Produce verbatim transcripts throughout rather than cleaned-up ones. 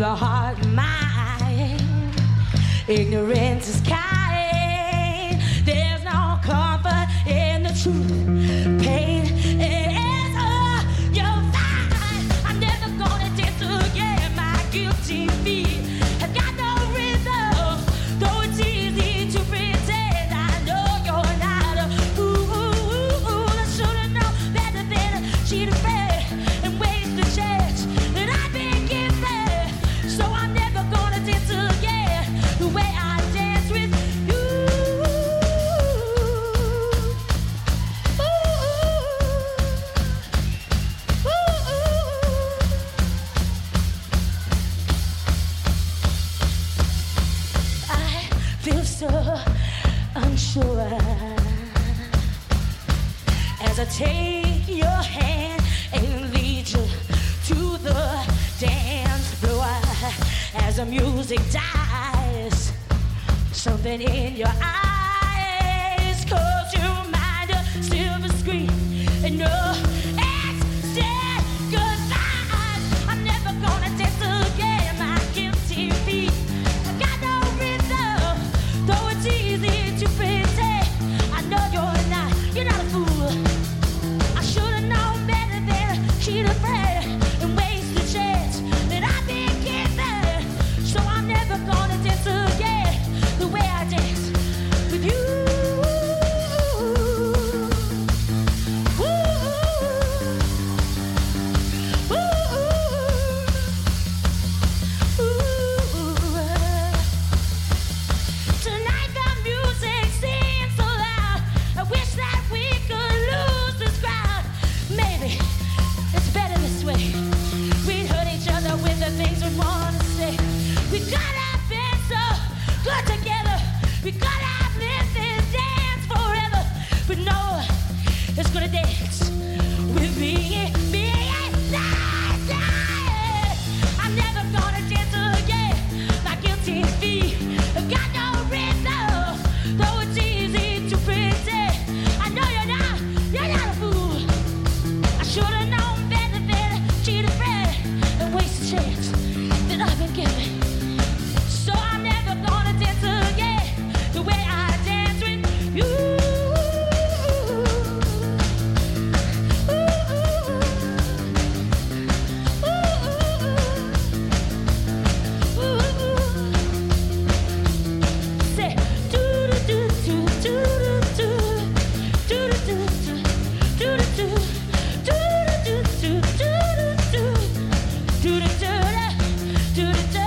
the heart and mind. Ignorance is kind. There's no comfort in the truth. Pain is all you'll find. I'm never gonna dance again. My guilty feet have got no rhythm. Though it's easy to pretend, I know you're not a fool. I should've known better than a cheat of faith and waste the chance that I've been given. So I'm never gonna dance again the way I dance with you. I feel so unsure as I take your hand and lead you to the dance floor. As the music dies, something in your eyes calls your mind a silver screen, and no, it's said goodbye. I'm never gonna dance again. My guilty feet have got no rhythm. Though it's easy to pretend, I know you're not, you're not a fool. I should've known better than a cheat of prayer and waste the chance that I've been given. So I'm never gonna dance again the way I dance with you. Ooh. Ooh. Ooh. Tonight the music seems so loud. I wish that we could lose this crowd. Maybe it's better this way. We'd hurt each other with the things we want to say. We could have been so good together. We could have lived this dance forever. But no one is gonna dance with me. me. I'm never gonna dance again. My guilty feet have got no rhythm. Though it's easy to pretend, I know you're not, you're not a fool. I should've known better than a cheat a friend and waste a chance that I've been given. So I'm never gonna dance again the way I dance with you. Say do do do do do do do do do do do do do do do do do do.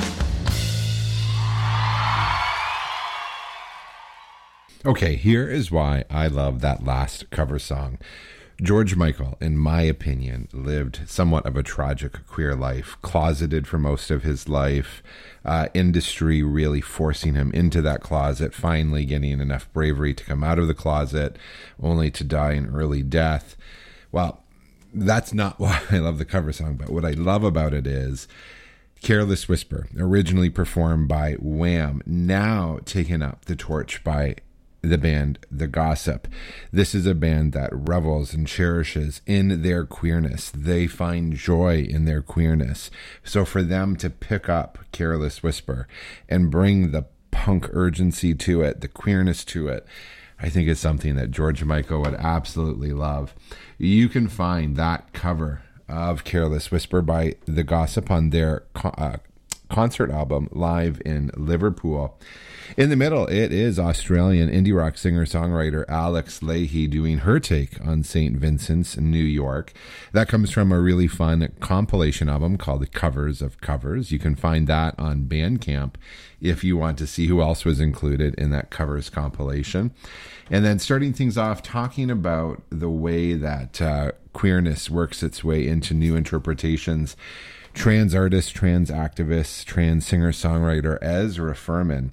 Okay, here is why I love that last cover song. George Michael, in my opinion, lived somewhat of a tragic queer life, closeted for most of his life, uh, industry really forcing him into that closet, finally getting enough bravery to come out of the closet, only to die an early death. Well, that's not why I love the cover song, but what I love about it is Careless Whisper, originally performed by Wham, now taken up the torch by the band The Gossip. This is a band that revels and cherishes in their queerness. They find joy in their queerness. So for them to pick up Careless Whisper and bring the punk urgency to it, the queerness to it, I think is something that George Michael would absolutely love. You can find that cover of Careless Whisper by The Gossip on their uh, concert album Live in Liverpool. In the middle, it is Australian indie rock singer-songwriter Alex Leahy doing her take on Saint Vincent's, New York. That comes from a really fun compilation album called The Covers of Covers. You can find that on Bandcamp if you want to see who else was included in that covers compilation. And then starting things off, talking about the way that uh, queerness works its way into new interpretations. Trans artist, trans activist, trans singer-songwriter Ezra Furman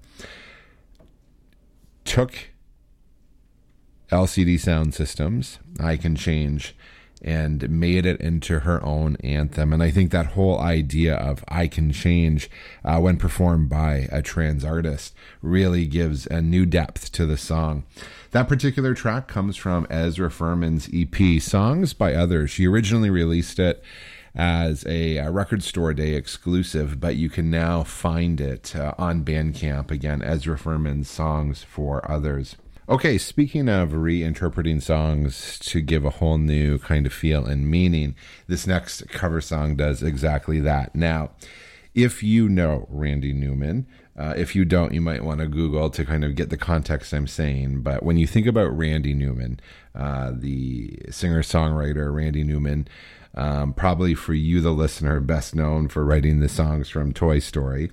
took L C D Sound System's I Can Change and made it into her own anthem. And I think that whole idea of I Can Change uh, when performed by a trans artist really gives a new depth to the song. That particular track comes from Ezra Furman's E P, Songs by Others. She originally released it as a, a Record Store Day exclusive, but you can now find it uh, on Bandcamp. Again, Ezra Furman's Songs for Others. Okay, speaking of reinterpreting songs to give a whole new kind of feel and meaning, this next cover song does exactly that. Now, if you know Randy Newman, uh, if you don't, you might want to Google to kind of get the context I'm saying. But when you think about Randy Newman, uh, the singer-songwriter Randy Newman, um, probably for you, the listener, best known for writing the songs from Toy Story,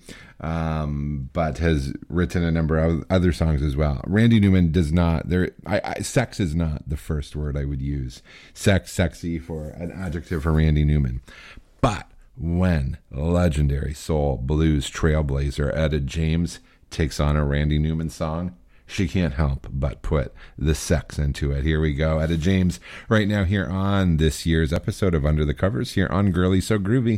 um, but has written a number of other songs as well. Randy Newman does not, there. I, I, sex is not the first word I would use. Sex, sexy for an adjective for Randy Newman. But when legendary soul blues trailblazer Etta James takes on a Randy Newman song, she can't help but put the sex into it. Here we go. Etta James right now here on this year's episode of Under the Covers here on Girly So Groovy.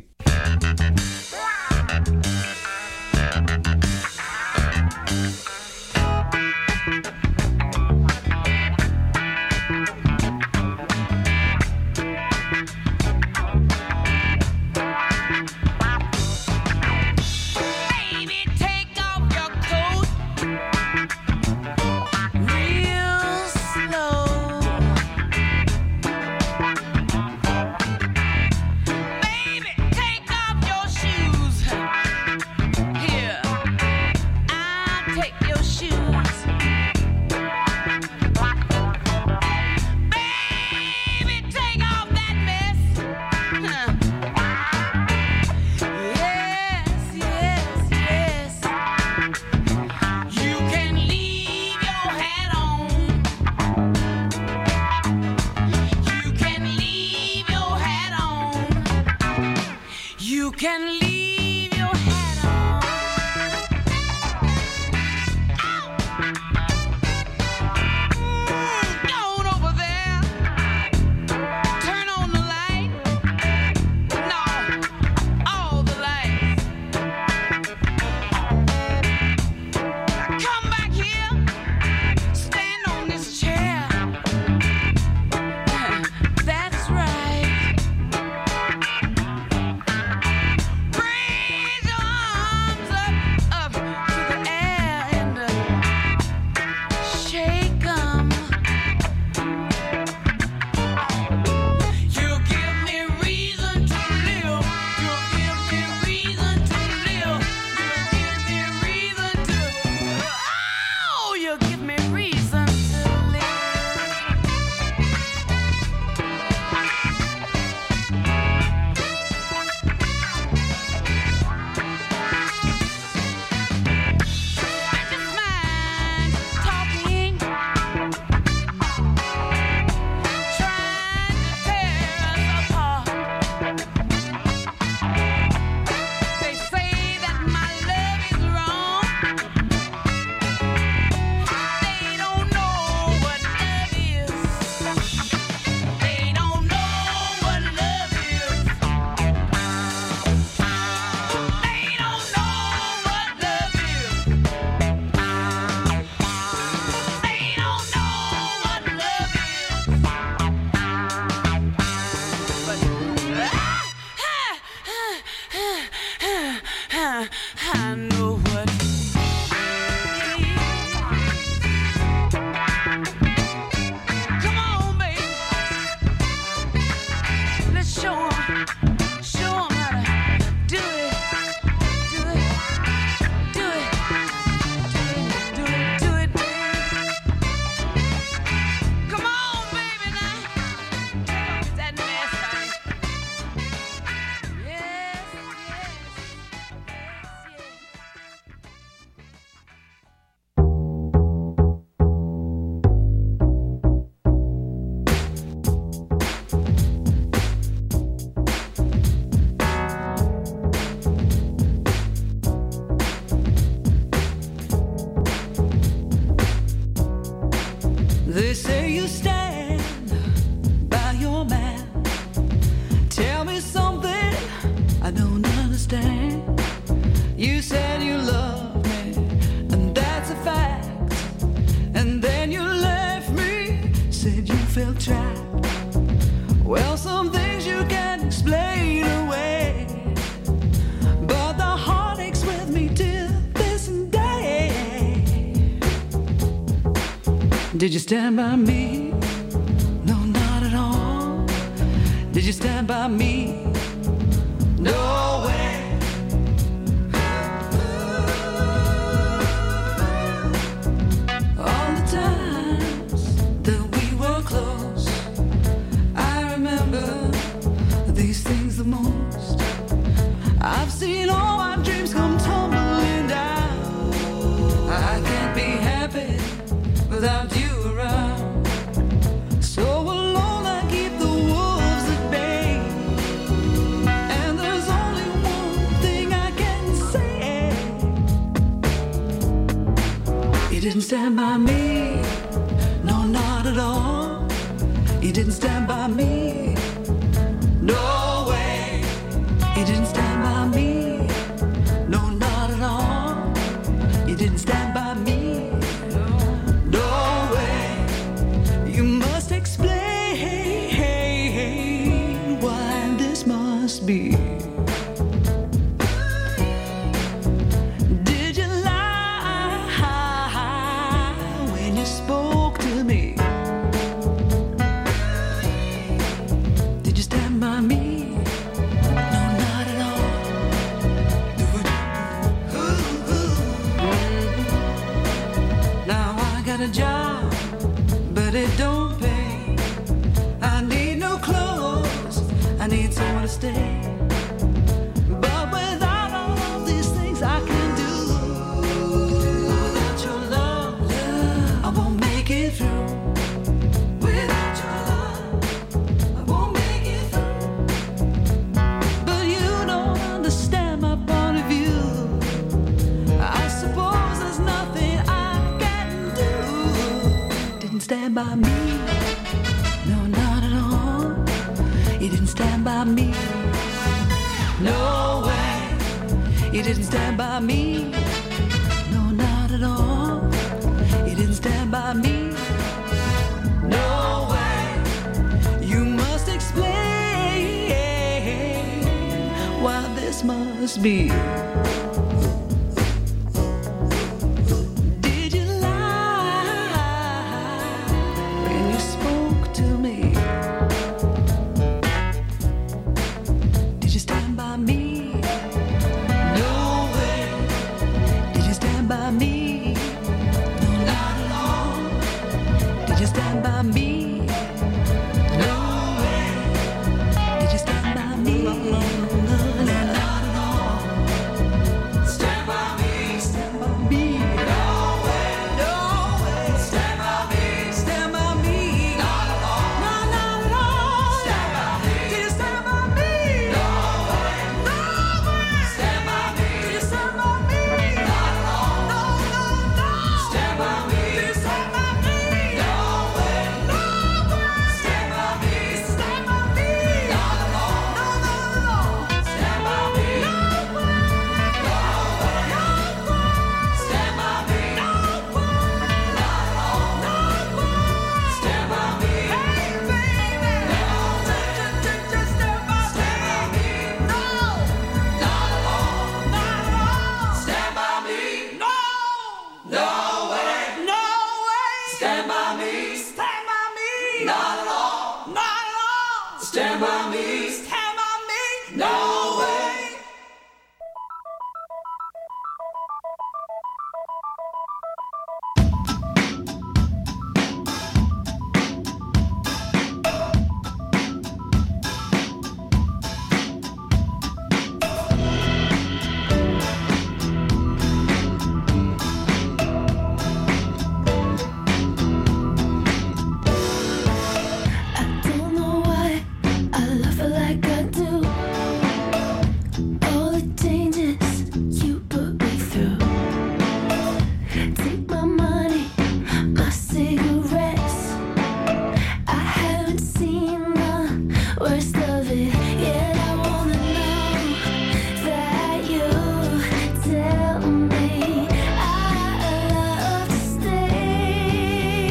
felt trapped. Well, some things you can't explain Did you stand by me? No, not at all. Did you stand by me? No way. All the times that we were close, I remember these things the most. I've seen all my dreams come tumbling down. I can't be happy without you around. So alone I keep the wolves at bay. And there's only one thing I can say. You didn't stand by me. No, not at all. You didn't stand by me. No way. You didn't stand by me. No, not at all. You didn't stand by me. No way. You must explain why this must be. Did you lie when you spoke to me? Did you stand by me? No, not at all. Ooh, ooh. Now I got a job, but it don't pay. I need no clothes, I need somewhere to stay. But without all of these things I can do, without your love, I won't make it through. Without your love, I won't make it through. But you don't understand my point of view. I suppose there's nothing I can do. Didn't stand by me. No, not at all. You didn't stand by me. No way. You didn't stand by me. No, not at all. You didn't stand by me. No way. You must explain why this must be. Did you lie when you spoke to me? Did you stand by me? No way. Did you stand by me? No, not at all. Did you stand by me? No way. Did you stand by me? No, not at all. Stand by me. Stand by me. No way. No way. Stand by me. Stand by me. Not at all. No, not at all. Stand by me. Did you stand by me? No way. No way. Stand by me. Did you stand by me? Not at all. No, no, no. Stand by me. Did you stand by me? No way. No way. Stand by me. Stand by me. Not at all. No, no, no. Stand by me. No way. No way. No way. Stand by me. No way. Not at all. No way. Stand by me. Hey, baby. No way. Just, just stand by me. Stand by me. No. Not at all. Not at all. Stand by me. No. No way. No way. Stand by me. Stand by me. Not at all. Not at all. Stand by me. Stand by me. No way. I don't know why I love her like I do. All the changes you put me through. Take my money, my cigarettes. I haven't seen the worst of it yet. I wanna know that you tell me I love to stay.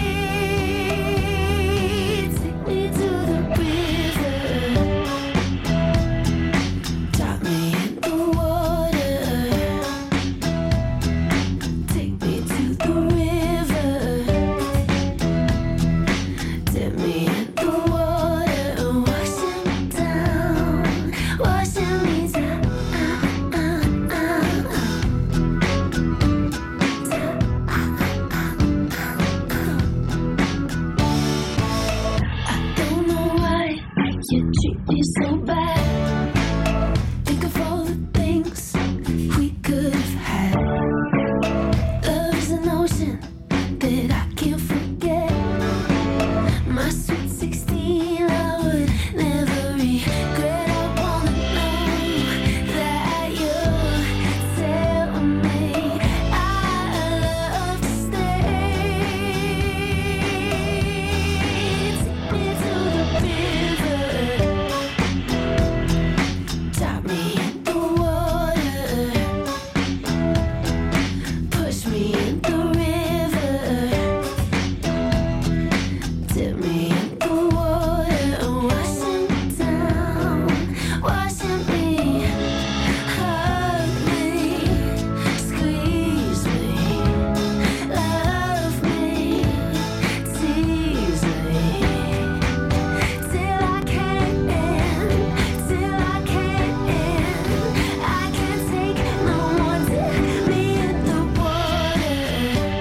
Take me to the river, drop me in the water. Take me to the river. You treat me so bad. Think of all the things we could have had. Love's an ocean that I can't forget. My sweet sixteen, I would never regret. I wanna know that you tell me I love to stay. Take me to the river, drop me in the water, push me in the river, dip me in the water, washing me down, washing me, hug me, squeeze me, love me, tease me, till I can't end, till I can't end. I can't take no more. Dip me in the water,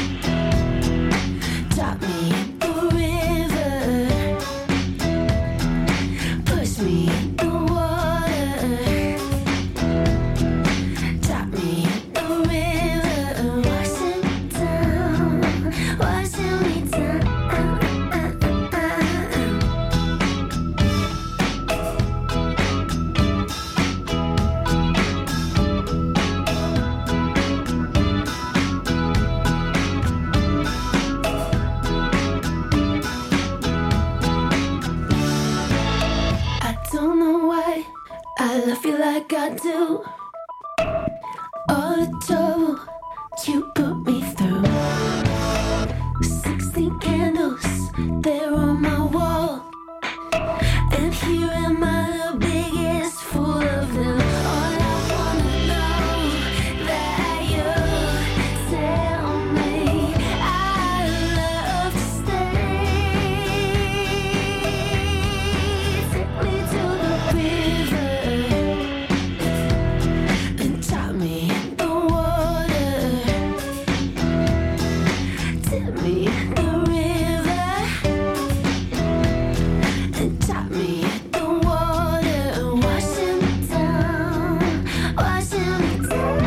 drop me in the river, push me in the water, drop me in the river, washing me down, washing me down. I don't know why I love you like I do. All the trouble you put me through. Sixteen candles, they're on my wall. And here am I, the biggest fool of them. All I wanna know that you tell me I love to stay. Take me to the river and drop me in the water. Dip me in the river and drop me in the water, washing me down, washing me down.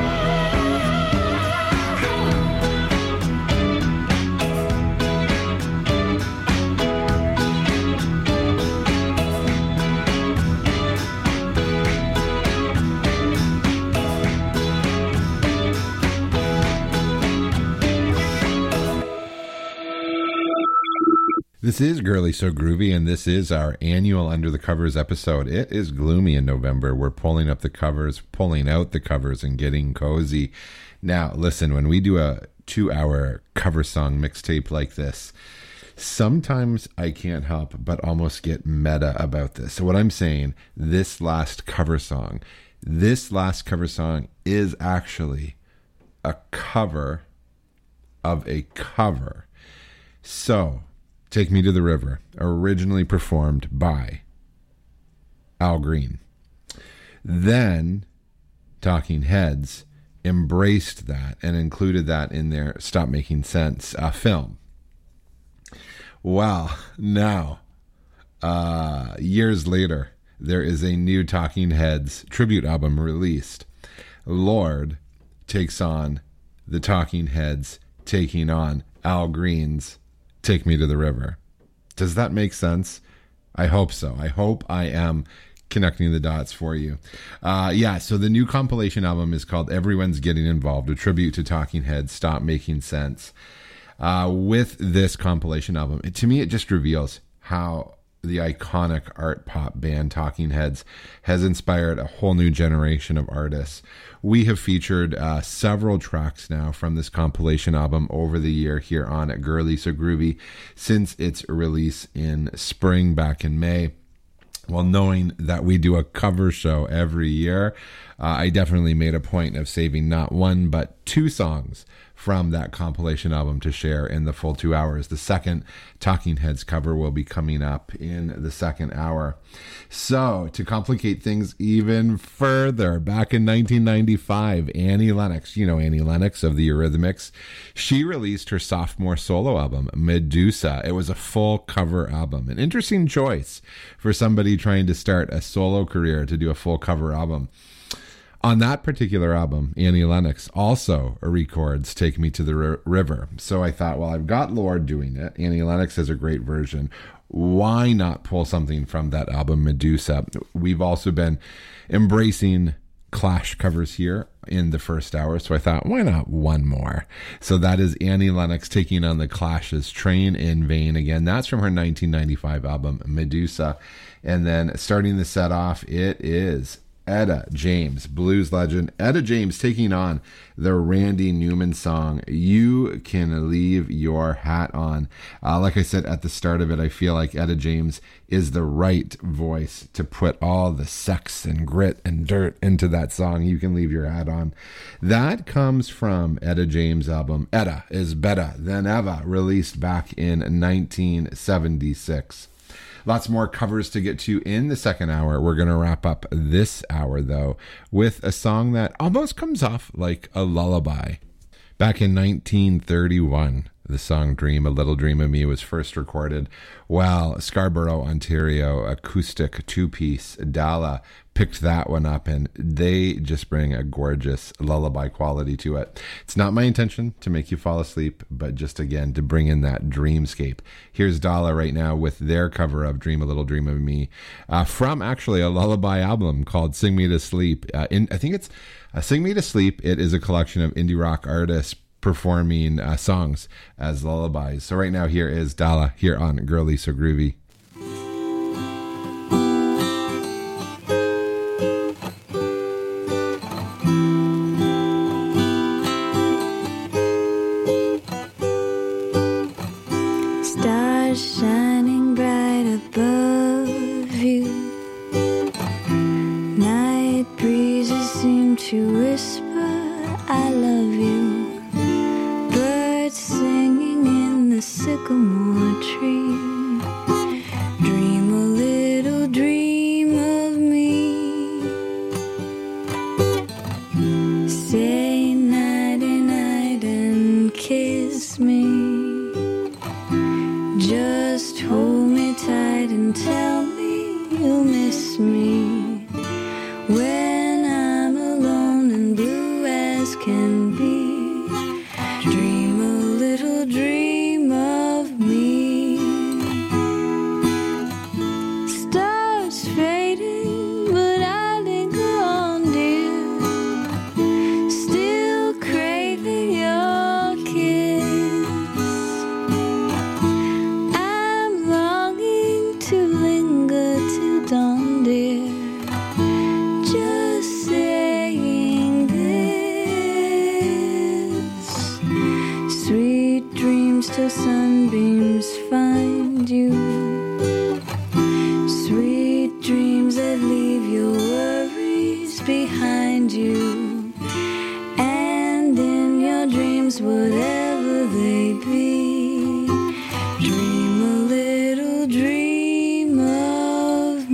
This is Girly So Groovy, and this is our annual Under the Covers episode. It is gloomy in November. We're pulling up the covers, pulling out the covers, and getting cozy. Now, listen, when we do a two-hour cover song mixtape like this, sometimes I can't help but almost get meta about this. So what I'm saying, this last cover song, this last cover song is actually a cover of a cover. So, Take Me to the River, originally performed by Al Green. Then Talking Heads embraced that and included that in their Stop Making Sense uh, film. Well, now, uh, years later, there is a new Talking Heads tribute album released. Lorde takes on the Talking Heads, taking on Al Green's Take Me to the River. Does that make sense? I hope so. I hope I am connecting the dots for you. Uh, yeah, so the new compilation album is called Everyone's Getting Involved, a tribute to Talking Heads, Stop Making Sense. Uh, with this compilation album, it, to me, it just reveals how the iconic art pop band Talking Heads has inspired a whole new generation of artists. We have featured uh, several tracks now from this compilation album over the year here on Girly So Groovy since its release in spring back in May. Well, knowing that we do a cover show every year, uh, I definitely made a point of saving not one but two songs from that compilation album to share in the full two hours. The second Talking Heads cover will be coming up in the second hour. So, to complicate things even further, back in nineteen ninety-five, Annie Lennox, you know Annie Lennox of the Eurythmics, she released her sophomore solo album, Medusa. It was a full cover album. An interesting choice for somebody trying to start a solo career to do a full cover album. On that particular album, Annie Lennox also records Take Me to the R- River. So I thought, well, I've got Lorde doing it. Annie Lennox has a great version. Why not pull something from that album, Medusa? We've also been embracing Clash covers here in the first hour, so I thought, why not one more? So that is Annie Lennox taking on the Clash's Train in Vain. Again, that's from her nineteen ninety-five album, Medusa. And then starting the set off, it is Etta James, blues legend. Etta James taking on the Randy Newman song, You Can Leave Your Hat On. Uh, like I said at the start of it, I feel like Etta James is the right voice to put all the sex and grit and dirt into that song, You Can Leave Your Hat On. That comes from Etta James' album, Etta is Better Than Ever, released back in nineteen seventy-six. Lots more covers to get to in the second hour. We're going to wrap up this hour, though, with a song that almost comes off like a lullaby. Back in nineteen thirty-one, the song Dream, A Little Dream of Me was first recorded while Scarborough, Ontario acoustic two-piece Dala picked that one up, and they just bring a gorgeous lullaby quality to it. It's not my intention to make you fall asleep, but just again to bring in that dreamscape. Here's Dala right now with their cover of Dream, A Little Dream of Me, uh, from actually a lullaby album called Sing Me to Sleep. Uh, in, I think it's uh, Sing Me to Sleep. It is a collection of indie rock artists performing uh, songs as lullabies. So right now here is Dala here on Girly So Groovy. Stars shining bright above you. Night breezes seem to whisper, I love you. Birds singing in the sycamore tree. Dream a little dream of me. Say nighty night and kiss me. Just hold me tight and tell me you'll miss me.